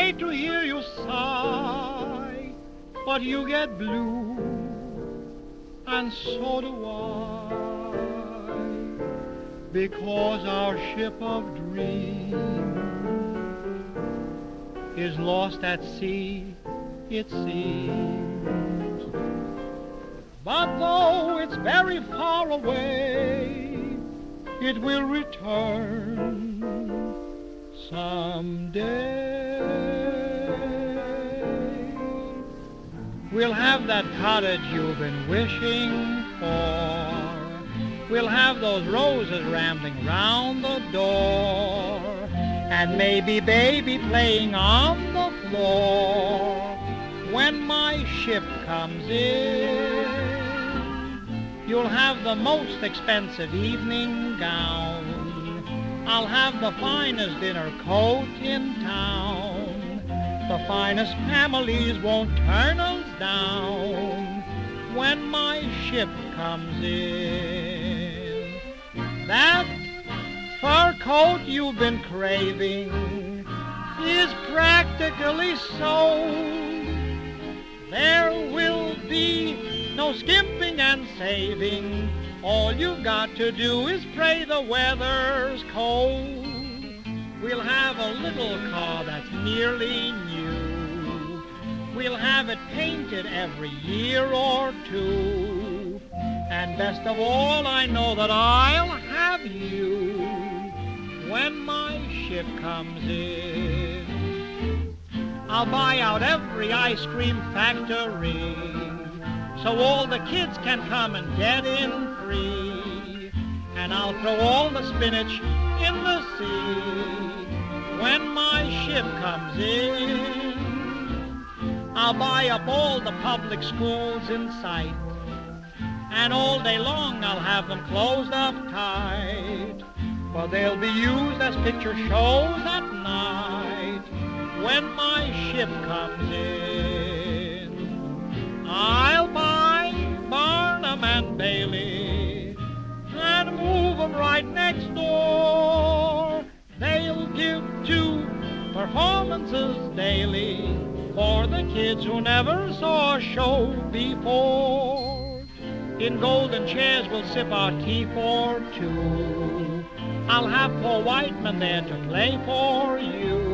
hate to hear you sigh, but you get blue, and so do I, because our ship of dreams is lost at sea, it seems. But though it's very far away, it will return someday. We'll have that cottage you've been wishing for. We'll have those roses rambling round the door, and maybe baby playing on the floor. When my ship comes in, you'll have the most expensive evening gown. I'll have the finest dinner coat in town. The finest families won't turn us down when my ship comes in. That fur coat you've been craving is practically sold. There will be no skimping and saving. All you've got to do is pray the weather's cold. We'll have a little car that's nearly new. We'll have it painted every year or two. And best of all, I know that I'll have you when my ship comes in. I'll buy out every ice cream factory, so all the kids can come and get in free. And I'll throw all the spinach in the sea when my ship comes in. I'll buy up all the public schools in sight, and all day long I'll have them closed up tight, for they'll be used as picture shows at night when my ship comes in. I'll buy Barnum and Bailey and move them right next door. They'll give 2 performances daily for the kids who never saw a show before. In golden chairs we'll sip our tea for 2. I'll have Paul Whiteman there to play for you.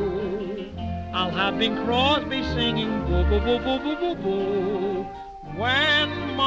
I'll have Bing Crosby singing boo boo boo boo boo boo boo when